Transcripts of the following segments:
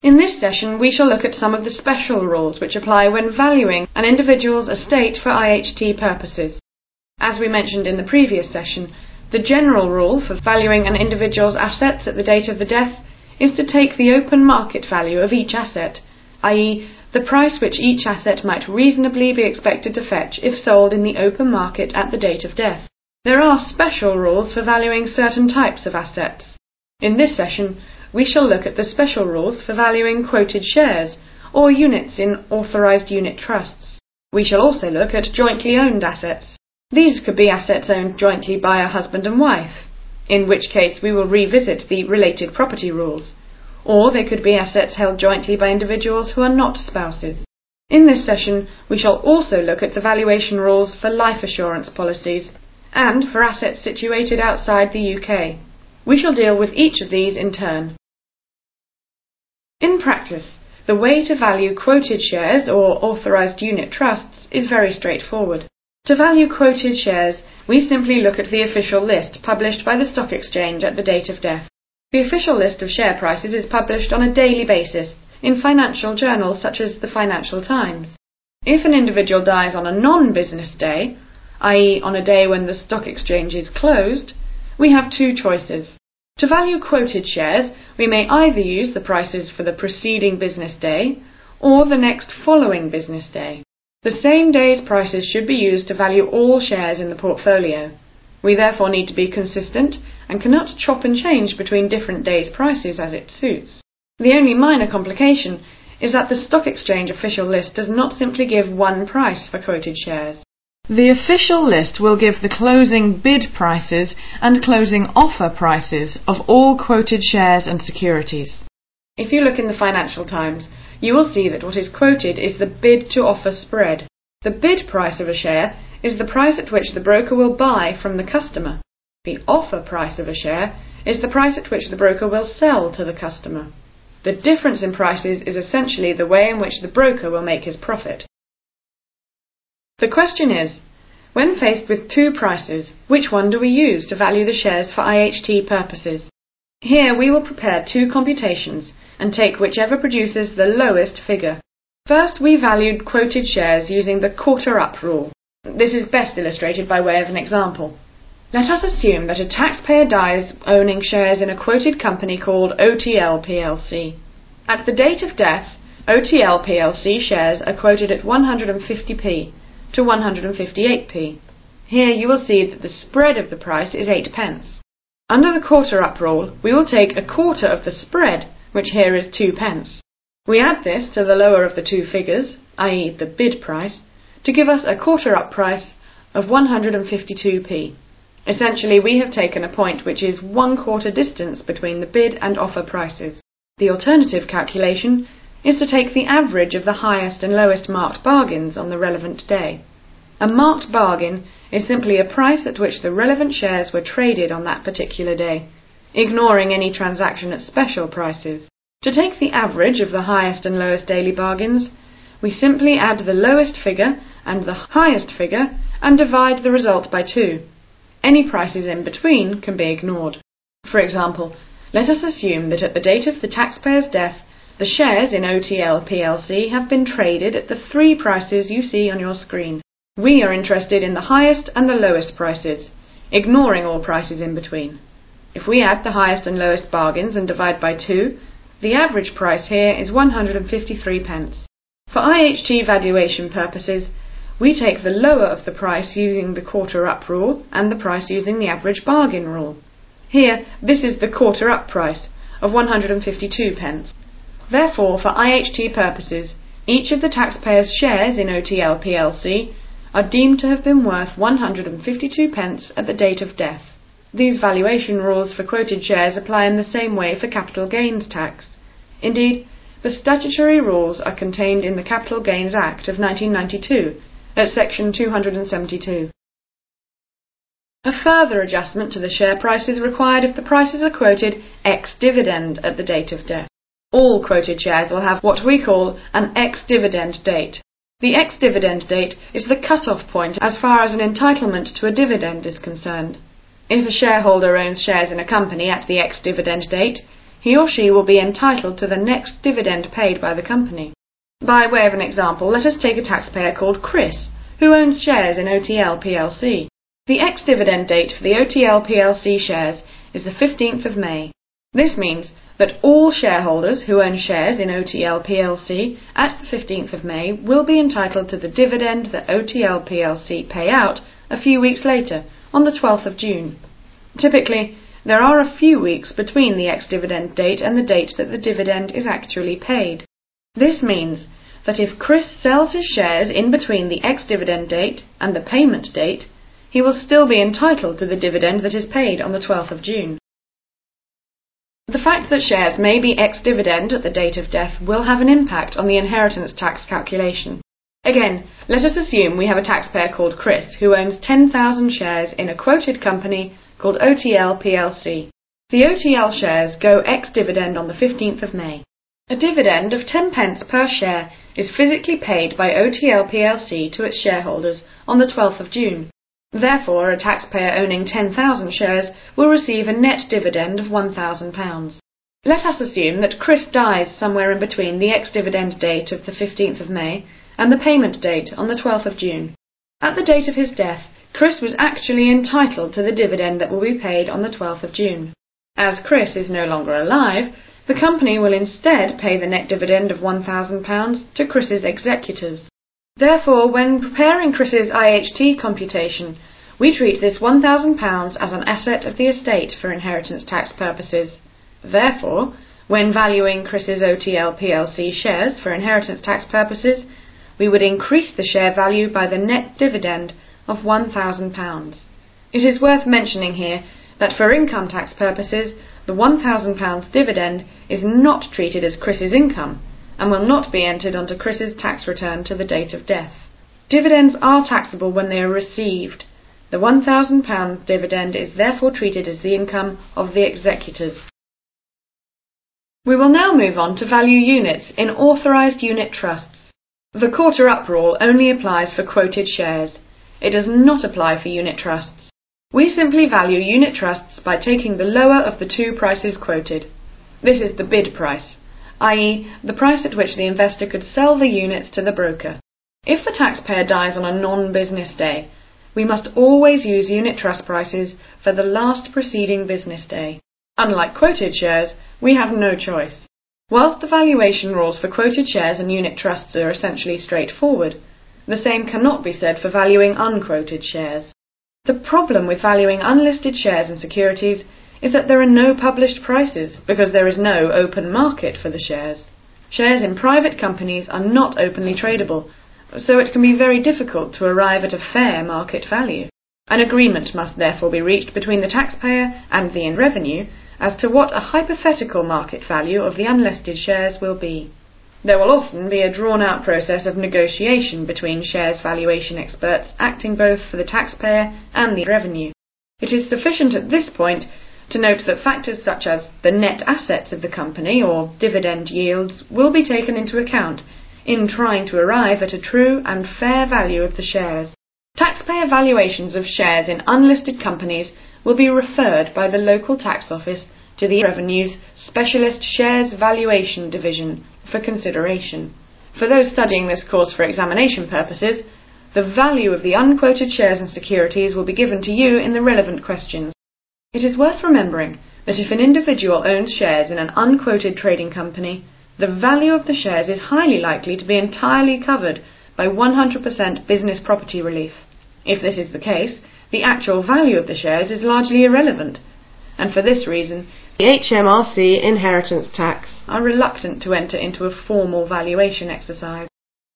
In this session, we shall look at some of the special rules which apply when valuing an individual's estate for IHT purposes. As we mentioned in the previous session, the general rule for valuing an individual's assets at the date of the death is to take the open market value of each asset, i.e., the price which each asset might reasonably be expected to fetch if sold in the open market at the date of death. There are special rules for valuing certain types of assets. In this session, we shall look at the special rules for valuing quoted shares, or units in authorised unit trusts. We shall also look at jointly owned assets. These could be assets owned jointly by a husband and wife, in which case we will revisit the related property rules, or they could be assets held jointly by individuals who are not spouses. In this session, we shall also look at the valuation rules for life assurance policies and for assets situated outside the UK. We shall deal with each of these in turn. In practice, the way to value quoted shares or authorised unit trusts is very straightforward. To value quoted shares, we simply look at the official list published by the stock exchange at the date of death. The official list of share prices is published on a daily basis in financial journals such as the Financial Times. If an individual dies on a non-business day, i.e. on a day when the stock exchange is closed, we have two choices. To value quoted shares, we may either use the prices for the preceding business day or the next following business day. The same day's prices should be used to value all shares in the portfolio. We therefore need to be consistent and cannot chop and change between different days' prices as it suits. The only minor complication is that the stock exchange official list does not simply give one price for quoted shares. The official list will give the closing bid prices and closing offer prices of all quoted shares and securities. If you look in the Financial Times, you will see that what is quoted is the bid to offer spread. The bid price of a share is the price at which the broker will buy from the customer. The offer price of a share is the price at which the broker will sell to the customer. The difference in prices is essentially the way in which the broker will make his profit. The question is, when faced with two prices, which one do we use to value the shares for IHT purposes? Here we will prepare two computations and take whichever produces the lowest figure. First, we valued quoted shares using the quarter-up rule. This is best illustrated by way of an example. Let us assume that a taxpayer dies owning shares in a quoted company called OTL plc. At the date of death, OTL plc shares are quoted at 150p to 158p. Here you will see that the spread of the price is 8 pence. Under the quarter-up rule, we will take a quarter of the spread, which here is 2 pence. We add this to the lower of the two figures, i.e. the bid price, to give us a quarter-up price of 152p. Essentially, we have taken a point which is 1/4 distance between the bid and offer prices. The alternative calculation is to take the average of the highest and lowest marked bargains on the relevant day. A marked bargain is simply a price at which the relevant shares were traded on that particular day, ignoring any transaction at special prices. To take the average of the highest and lowest daily bargains, we simply add the lowest figure and the highest figure and divide the result by 2. Any prices in between can be ignored. For example, let us assume that at the date of the taxpayer's death, the shares in OTL plc have been traded at the 3 prices you see on your screen. We are interested in the highest and the lowest prices, ignoring all prices in between. If we add the highest and lowest bargains and divide by 2, the average price here is 153 pence. For IHT valuation purposes, we take the lower of the price using the quarter-up rule and the price using the average bargain rule. Here, this is the quarter-up price of 152 pence. Therefore, for IHT purposes, each of the taxpayer's shares in OTL plc are deemed to have been worth 152 pence at the date of death. These valuation rules for quoted shares apply in the same way for capital gains tax. Indeed, the statutory rules are contained in the Capital Gains Act of 1992 at section 272. A further adjustment to the share price is required if the prices are quoted ex-dividend at the date of death. All quoted shares will have what we call an ex-dividend date. The ex-dividend date is the cut-off point as far as an entitlement to a dividend is concerned. If a shareholder owns shares in a company at the ex-dividend date, he or she will be entitled to the next dividend paid by the company. By way of an example, let us take a taxpayer called Chris, who owns shares in OTL plc. The ex-dividend date for the OTL plc shares is the 15th of May. This means that all shareholders who own shares in OTL plc at the 15th of May will be entitled to the dividend that OTL plc pay out a few weeks later, on the 12th of June. Typically, there are a few weeks between the ex-dividend date and the date that the dividend is actually paid. This means that if Chris sells his shares in between the ex-dividend date and the payment date, he will still be entitled to the dividend that is paid on the 12th of June. The fact that shares may be ex-dividend at the date of death will have an impact on the inheritance tax calculation. Again, let us assume we have a taxpayer called Chris who owns 10,000 shares in a quoted company called OTL plc. The OTL shares go ex-dividend on the 15th of May. A dividend of 10 pence per share is physically paid by OTL plc to its shareholders on the 12th of June. Therefore, a taxpayer owning 10,000 shares will receive a net dividend of £1,000. Let us assume that Chris dies somewhere in between the ex-dividend date of the 15th of May and the payment date on the 12th of June. At the date of his death, Chris was actually entitled to the dividend that will be paid on the 12th of June. As Chris is no longer alive, the company will instead pay the net dividend of £1,000 to Chris's executors. Therefore, when preparing Chris's IHT computation, we treat this £1,000 as an asset of the estate for inheritance tax purposes. Therefore, when valuing Chris's OTL plc shares for inheritance tax purposes, we would increase the share value by the net dividend of £1,000. It is worth mentioning here that for income tax purposes, the £1,000 dividend is not treated as Chris's income, and will not be entered onto Chris's tax return to the date of death. Dividends are taxable when they are received. The £1,000 dividend is therefore treated as the income of the executors. We will now move on to value units in authorised unit trusts. The quarter-up rule only applies for quoted shares. It does not apply for unit trusts. We simply value unit trusts by taking the lower of the two prices quoted. This is the bid price, i.e. the price at which the investor could sell the units to the broker. If the taxpayer dies on a non-business day, we must always use unit trust prices for the last preceding business day. Unlike quoted shares, we have no choice. Whilst the valuation rules for quoted shares and unit trusts are essentially straightforward, the same cannot be said for valuing unquoted shares. The problem with valuing unlisted shares and securities is that there are no published prices because there is no open market for the shares. Shares in private companies are not openly tradable, so it can be very difficult to arrive at a fair market value. An agreement must therefore be reached between the taxpayer and the revenue as to what a hypothetical market value of the unlisted shares will be. There will often be a drawn-out process of negotiation between shares valuation experts acting both for the taxpayer and the revenue. It is sufficient at this point to note that factors such as the net assets of the company or dividend yields will be taken into account in trying to arrive at a true and fair value of the shares. Taxpayer valuations of shares in unlisted companies will be referred by the local tax office to the Revenue's Specialist Shares Valuation Division for consideration. For those studying this course for examination purposes, the value of the unquoted shares and securities will be given to you in the relevant questions. It is worth remembering that if an individual owns shares in an unquoted trading company, the value of the shares is highly likely to be entirely covered by 100% business property relief. If this is the case, the actual value of the shares is largely irrelevant, and for this reason, the HMRC inheritance tax are reluctant to enter into a formal valuation exercise.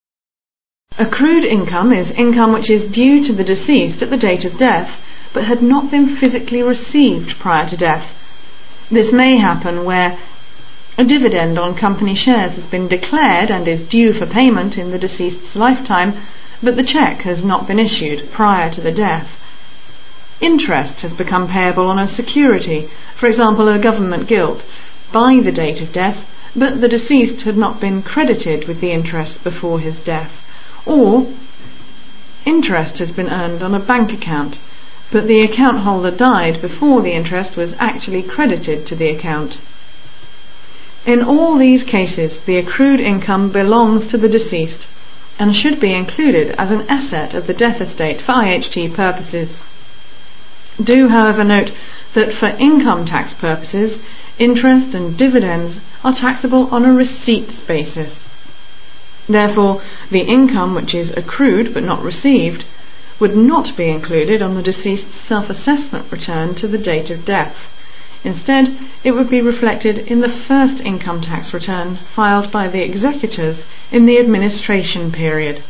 Accrued income is income which is due to the deceased at the date of death, but had not been physically received prior to death. This may happen where a dividend on company shares has been declared and is due for payment in the deceased's lifetime, but the cheque has not been issued prior to the death. Interest has become payable on a security, for example a government gilt, by the date of death, but the deceased had not been credited with the interest before his death. Or, interest has been earned on a bank account, but the account holder died before the interest was actually credited to the account. In all these cases, the accrued income belongs to the deceased and should be included as an asset of the death estate for IHT purposes. Do, however, note that for income tax purposes, interest and dividends are taxable on a receipts basis. Therefore, the income which is accrued but not received would not be included on the deceased's self-assessment return to the date of death. Instead, it would be reflected in the first income tax return filed by the executors in the administration period.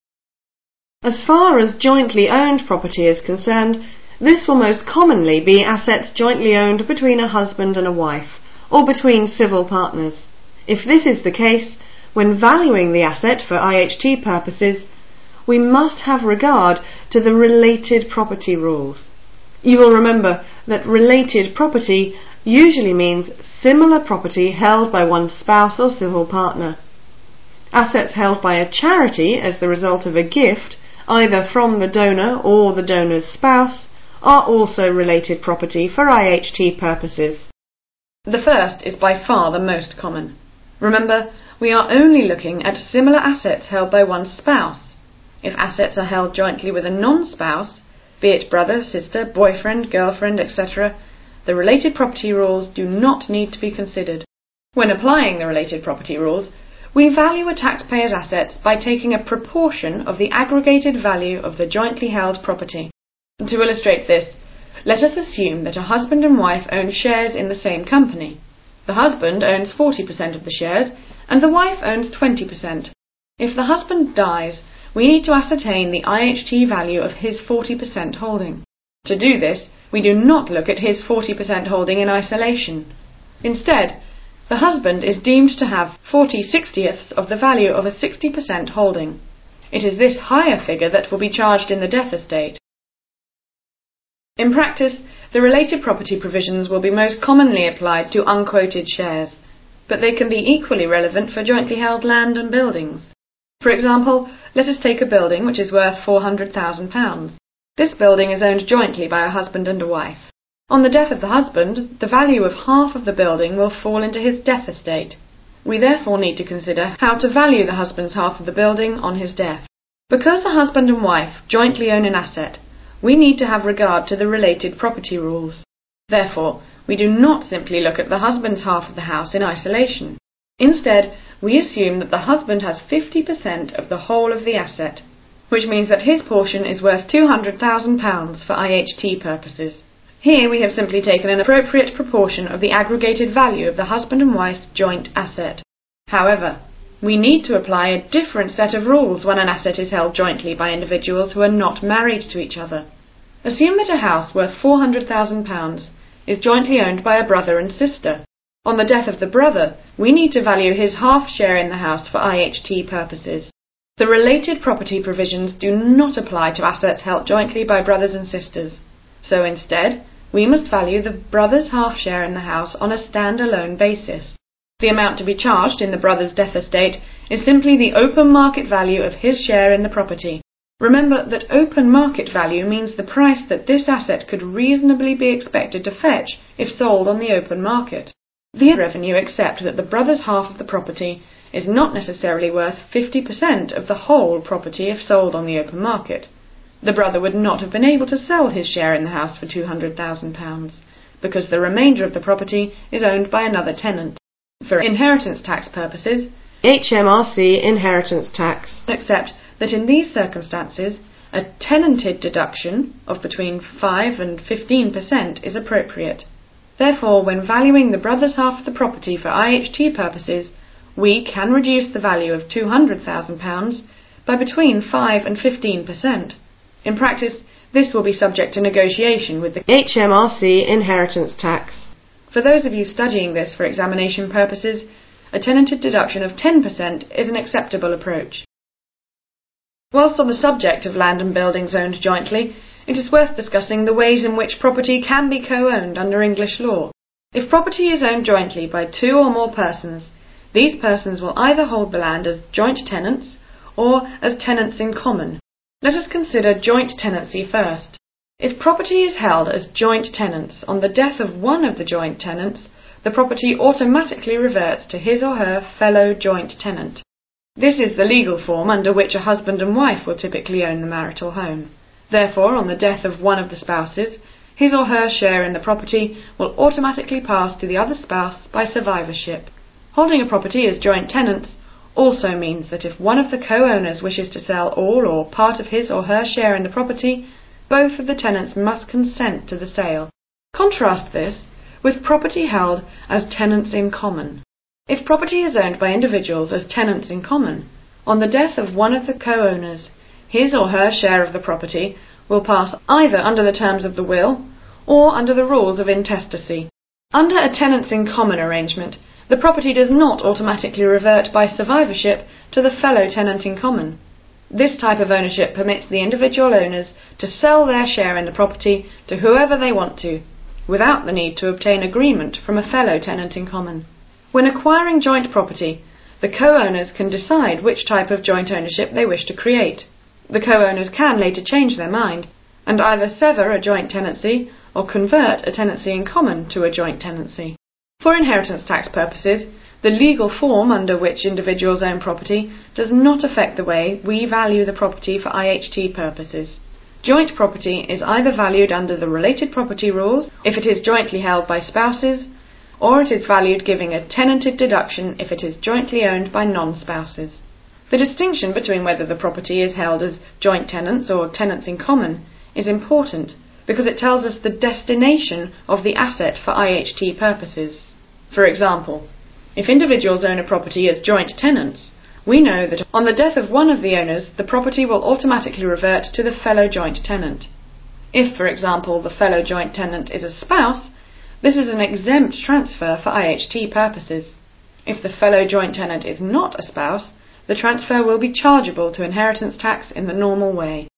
As far as jointly owned property is concerned, this will most commonly be assets jointly owned between a husband and a wife, or between civil partners. If this is the case, when valuing the asset for IHT purposes, we must have regard to the related property rules. You will remember that related property usually means similar property held by one's spouse or civil partner. Assets held by a charity as the result of a gift, either from the donor or the donor's spouse, are also related property for IHT purposes. The first is by far the most common. Remember, we are only looking at similar assets held by one's spouse. If assets are held jointly with a non-spouse, be it brother, sister, boyfriend, girlfriend, etc., the related property rules do not need to be considered. When applying the related property rules, we value a taxpayer's assets by taking a proportion of the aggregated value of the jointly held property. To illustrate this, let us assume that a husband and wife own shares in the same company. The husband owns 40% of the shares, and the wife owns 20%. If the husband dies, we need to ascertain the IHT value of his 40% holding. To do this, we do not look at his 40% holding in isolation. Instead, the husband is deemed to have 40/60ths of the value of a 60% holding. It is this higher figure that will be charged in the death estate. In practice, the related property provisions will be most commonly applied to unquoted shares, but they can be equally relevant for jointly held land and buildings. For example, let us take a building which is worth £400,000. This building is owned jointly by a husband and a wife. On the death of the husband, the value of half of the building will fall into his death estate. We therefore need to consider how to value the husband's half of the building on his death. Because the husband and wife jointly own an asset, we need to have regard to the related property rules. Therefore, we do not simply look at the husband's half of the house in isolation. Instead, we assume that the husband has 50% of the whole of the asset, which means that his portion is worth £200,000 for IHT purposes. Here we have simply taken an appropriate proportion of the aggregated value of the husband and wife's joint asset. However, we need to apply a different set of rules when an asset is held jointly by individuals who are not married to each other. Assume that a house worth £400,000 is jointly owned by a brother and sister. On the death of the brother, we need to value his half share in the house for IHT purposes. The related property provisions do not apply to assets held jointly by brothers and sisters. So instead, we must value the brother's half share in the house on a stand-alone basis. The amount to be charged in the brother's death estate is simply the open market value of his share in the property. Remember that open market value means the price that this asset could reasonably be expected to fetch if sold on the open market. The revenue except that the brother's half of the property is not necessarily worth 50% of the whole property if sold on the open market. The brother would not have been able to sell his share in the house for £200,000 because the remainder of the property is owned by another tenant. For inheritance tax purposes, HMRC inheritance tax accept that in these circumstances a tenanted deduction of between 5 and 15% is appropriate. Therefore, when valuing the brother's half of the property for IHT purposes, we can reduce the value of £200,000 by between 5 and 15%. In practice, this will be subject to negotiation with the HMRC inheritance tax. For those of you studying this for examination purposes, a tenanted deduction of 10% is an acceptable approach. Whilst on the subject of land and buildings owned jointly, it is worth discussing the ways in which property can be co-owned under English law. If property is owned jointly by 2 or more persons, these persons will either hold the land as joint tenants or as tenants in common. Let us consider joint tenancy first. If property is held as joint tenants on the death of one of the joint tenants, the property automatically reverts to his or her fellow joint tenant. This is the legal form under which a husband and wife will typically own the marital home. Therefore, on the death of one of the spouses, his or her share in the property will automatically pass to the other spouse by survivorship. Holding a property as joint tenants also means that if one of the co-owners wishes to sell all or part of his or her share in the property, both of the tenants must consent to the sale. Contrast this with property held as tenants in common. If property is owned by individuals as tenants in common, on the death of one of the co-owners, his or her share of the property will pass either under the terms of the will or under the rules of intestacy. Under a tenants in common arrangement, the property does not automatically revert by survivorship to the fellow tenant in common. This type of ownership permits the individual owners to sell their share in the property to whoever they want to, without the need to obtain agreement from a fellow tenant in common. When acquiring joint property, the co-owners can decide which type of joint ownership they wish to create. The co-owners can later change their mind and either sever a joint tenancy or convert a tenancy in common to a joint tenancy. For inheritance tax purposes, the legal form under which individuals own property does not affect the way we value the property for IHT purposes. Joint property is either valued under the related property rules if it is jointly held by spouses, or it is valued giving a tenanted deduction if it is jointly owned by non-spouses. The distinction between whether the property is held as joint tenants or tenants in common is important because it tells us the destination of the asset for IHT purposes. For example, if individuals own a property as joint tenants, we know that on the death of one of the owners, the property will automatically revert to the fellow joint tenant. If, for example, the fellow joint tenant is a spouse, this is an exempt transfer for IHT purposes. If the fellow joint tenant is not a spouse, the transfer will be chargeable to inheritance tax in the normal way.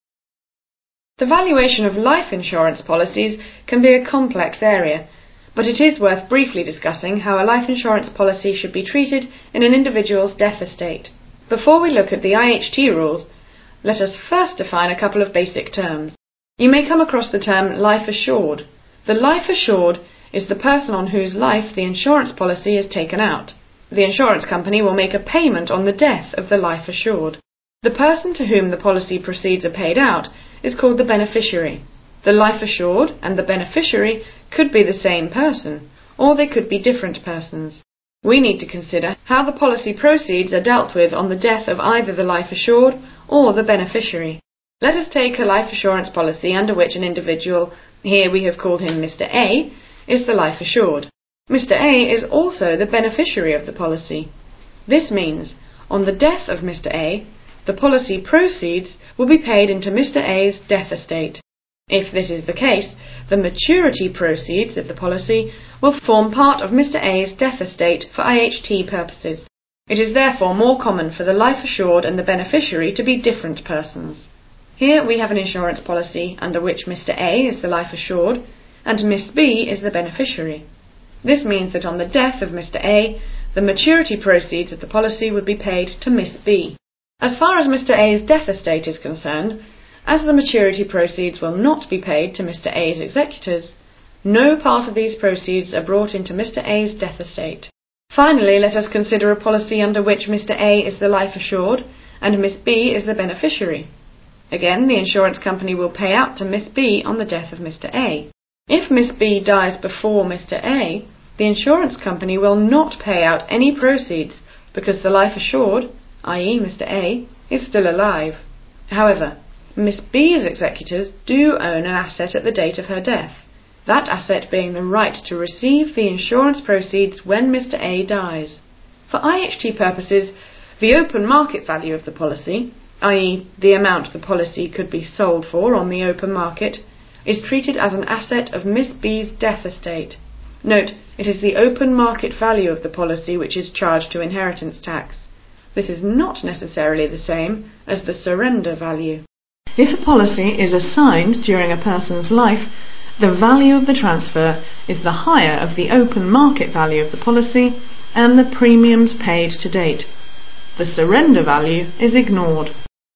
The valuation of life insurance policies can be a complex area, but it is worth briefly discussing how a life insurance policy should be treated in an individual's death estate. Before we look at the IHT rules, let us first define a couple of basic terms. You may come across the term life assured. The life assured is the person on whose life the insurance policy is taken out. The insurance company will make a payment on the death of the life assured. The person to whom the policy proceeds are paid out is called the beneficiary. The life assured and the beneficiary could be the same person, or they could be different persons. We need to consider how the policy proceeds are dealt with on the death of either the life assured or the beneficiary. Let us take a life assurance policy under which an individual, here we have called him Mr. A, is the life assured. Mr. A is also the beneficiary of the policy. This means, on the death of Mr. A, the policy proceeds will be paid into Mr. A's death estate. If this is the case, the maturity proceeds of the policy will form part of Mr. A's death estate for IHT purposes. It is therefore more common for the life assured and the beneficiary to be different persons. Here we have an insurance policy under which Mr. A is the life assured and Miss B is the beneficiary. This means that on the death of Mr. A, the maturity proceeds of the policy would be paid to Miss B. As far as Mr. A's death estate is concerned, as the maturity proceeds will not be paid to Mr. A's executors, no part of these proceeds are brought into Mr. A's death estate. Finally, let us consider a policy under which Mr. A is the life assured and Miss B is the beneficiary. Again, the insurance company will pay out to Miss B on the death of Mr. A. If Miss B dies before Mr. A, the insurance company will not pay out any proceeds because the life assured, i.e. Mr. A, is still alive. However, Miss B's executors do own an asset at the date of her death, that asset being the right to receive the insurance proceeds when Mr. A dies. For IHT purposes, the open market value of the policy, i.e. the amount the policy could be sold for on the open market, is treated as an asset of Miss B's death estate. Note, it is the open market value of the policy which is charged to inheritance tax. This is not necessarily the same as the surrender value. If a policy is assigned during a person's life, the value of the transfer is the higher of the open market value of the policy and the premiums paid to date. The surrender value is ignored.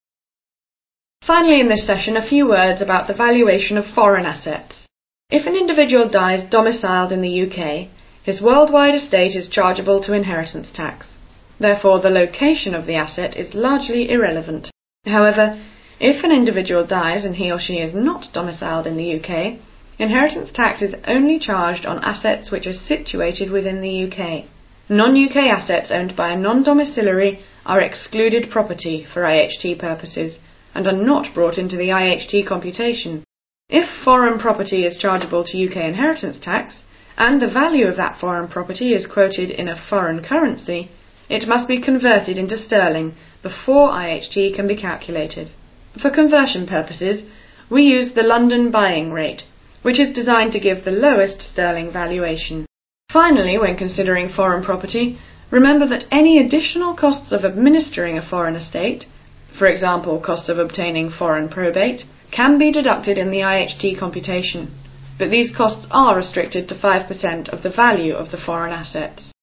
Finally, in this session, a few words about the valuation of foreign assets. If an individual dies domiciled in the UK, His worldwide estate is chargeable to inheritance tax. Therefore, the location of the asset is largely irrelevant. However, if an individual dies and he or she is not domiciled in the UK, inheritance tax is only charged on assets which are situated within the UK. Non-UK assets owned by a non-domiciliary are excluded property for IHT purposes and are not brought into the IHT computation. If foreign property is chargeable to UK inheritance tax, and the value of that foreign property is quoted in a foreign currency, it must be converted into sterling before IHT can be calculated. For conversion purposes, we use the London buying rate, which is designed to give the lowest sterling valuation. Finally, when considering foreign property, remember that any additional costs of administering a foreign estate, for example costs of obtaining foreign probate, can be deducted in the IHT computation, but these costs are restricted to 5% of the value of the foreign assets.